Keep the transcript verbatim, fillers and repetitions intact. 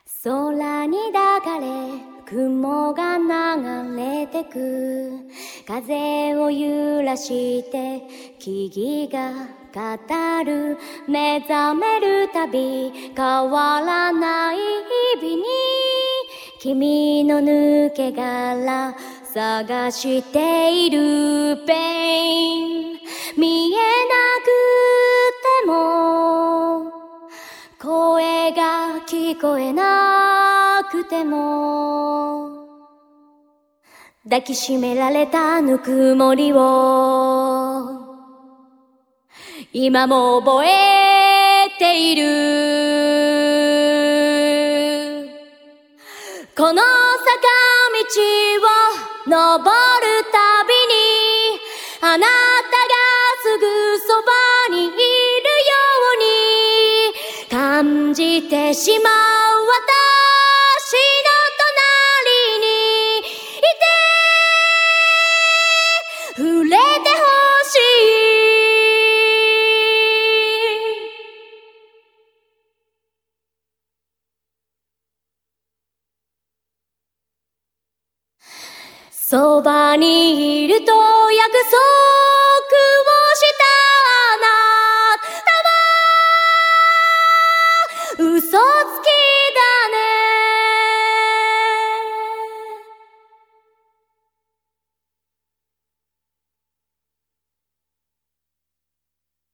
空に抱かれ雲が流れてく、風を揺らして木々が語る、目覚めるたび変わらない日々に君の抜け殻探している。ペイン見えなくても声が聞こえなくても抱きしめられたぬくもりを今も覚えている。この坂道を登るたびにあなたがすぐそばにいるように感じてしまう。私の隣にいて触れてほしい。そばにいると約束